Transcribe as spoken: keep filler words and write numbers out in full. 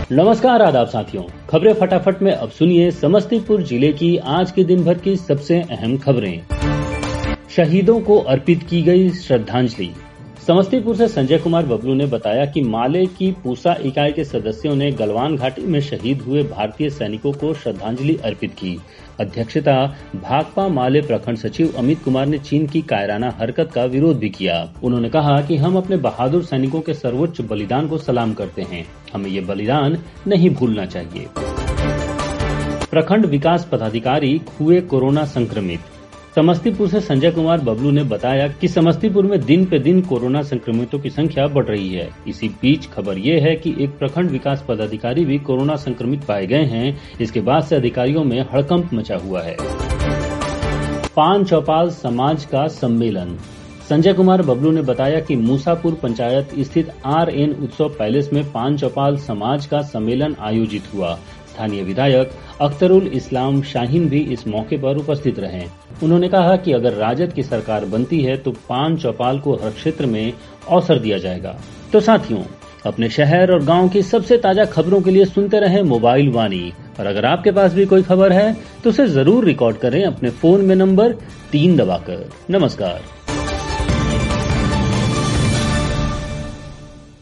नमस्कार, आदाब साथियों। खबरें फटाफट में अब सुनिए समस्तीपुर जिले की आज के दिन भर की सबसे अहम खबरें। शहीदों को अर्पित की गई श्रद्धांजलि। समस्तीपुर से संजय कुमार बबलू ने बताया कि माले की पूसा इकाई के सदस्यों ने गलवान घाटी में शहीद हुए भारतीय सैनिकों को श्रद्धांजलि अर्पित की। अध्यक्षता भाकपा माले प्रखंड सचिव अमित कुमार ने चीन की कायराना हरकत का विरोध भी किया। उन्होंने कहा कि हम अपने बहादुर सैनिकों के सर्वोच्च बलिदान को सलाम करते हैं, हमें ये बलिदान नहीं भूलना चाहिए। प्रखंड विकास पदाधिकारी हुए कोरोना संक्रमित। समस्तीपुर से संजय कुमार बबलू ने बताया कि समस्तीपुर में दिन पे दिन कोरोना संक्रमितों की संख्या बढ़ रही है। इसी बीच खबर ये है कि एक प्रखंड विकास पदाधिकारी भी कोरोना संक्रमित पाए गए हैं। इसके बाद से अधिकारियों में हड़कंप मचा हुआ है। पान चौपाल समाज का सम्मेलन। संजय कुमार बबलू ने बताया कि मूसापुर पंचायत स्थित आर एन उत्सव पैलेस में पान चौपाल समाज का सम्मेलन आयोजित हुआ। स्थानीय विधायक अख्तरुल इस्लाम शाहीन भी इस मौके पर उपस्थित रहे। उन्होंने कहा कि अगर राजद की सरकार बनती है तो पान चौपाल को हर क्षेत्र में अवसर दिया जाएगा। तो साथियों, अपने शहर और गांव की सबसे ताजा खबरों के लिए सुनते रहें मोबाइल वाणी। और अगर आपके पास भी कोई खबर है तो उसे जरूर रिकॉर्ड करें अपने फोन में नंबर तीन दबाकर। नमस्कार।